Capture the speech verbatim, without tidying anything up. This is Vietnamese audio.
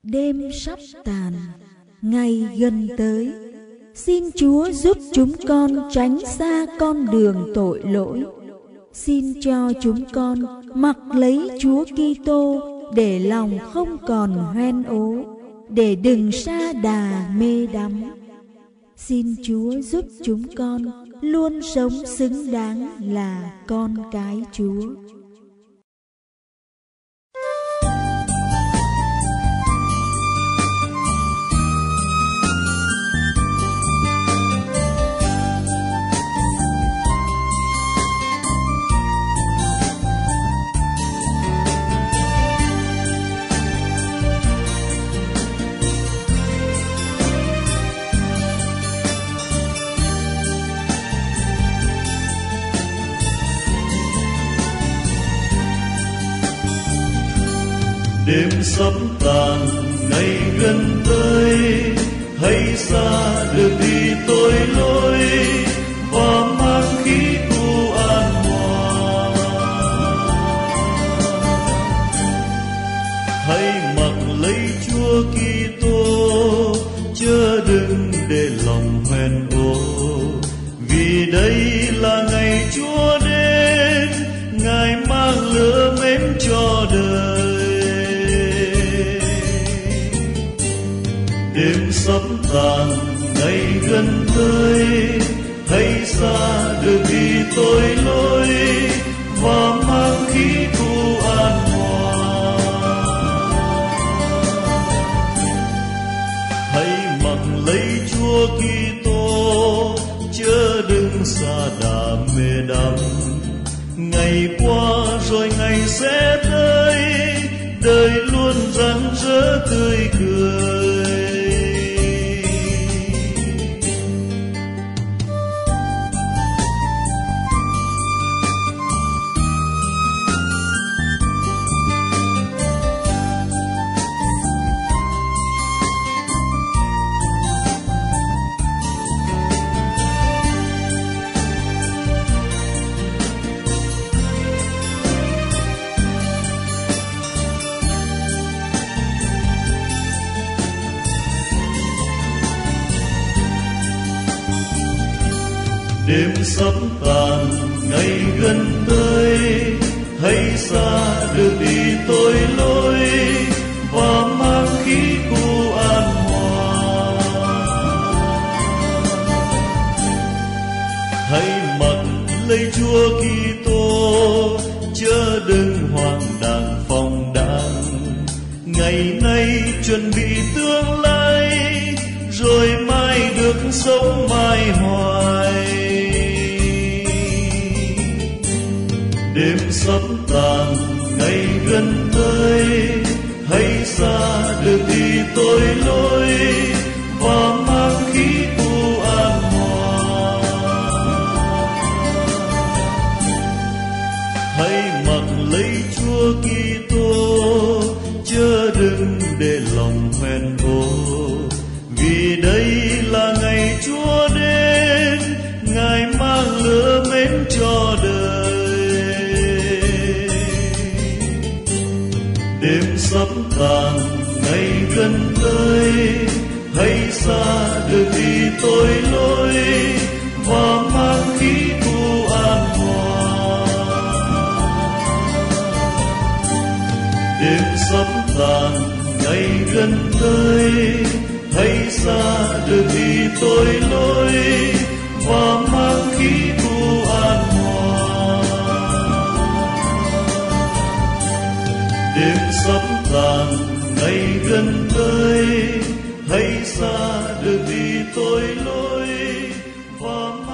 Đêm sắp tàn, ngày gần tới, xin Chúa giúp chúng con tránh xa con đường tội lỗi. Xin cho chúng con mặc lấy Chúa Kitô để lòng không còn hoen ố, để đừng sa đà mê đắm. Xin Chúa giúp chúng con luôn sống xứng đáng là con cái Chúa. Đêm sắp tàn, ngày gần tới, hãy xa được đi tội lỗi và mang khí thu an hòa. Hãy mặc lấy Chúa Kitô, chớ đừng để lòng hoen ố, vì đây là ngày Chúa đến, Ngài mang lửa mến cho đời. Đêm sắp tàn, ngày gần tới, hãy xa được đi tội lỗi và mang khí thu an hòa. Hãy mặc lấy Chúa Kitô, chớ đừng sa đà mê đắm. Ngày qua rồi ngày sẽ tới, đời luôn rạng rỡ tươi cười. Đêm sắp tàn, ngày gần tới, hãy xa được đi tội lỗi và mang khí khu an hòa. Hãy mặc lấy Chúa Kitô, chớ đừng hoang đàng phong đàng. Ngày nay chuẩn bị tương lai, rồi mai được sống mãi hoài. Đêm sắp tàn, ngày gần tới, hãy xa được đi tội lỗi và mang khí thu an hòa. Hãy mặc lấy Chúa Kitô, chớ đừng để lòng hoen ố, vì đây là ngày Chúa đến, Ngài mang lửa mến cho đời. Đêm sắp tàn, ngày gần tới, hãy xa được đi tội lỗi và mang khí thu an hòa. Đêm sắp tàn, ngày gần tới, hãy xa được đi tội lỗi và mang khí thu an hòa. Đêm sắp tàn, ngày gần tới, hãy xa được đi tội lỗi và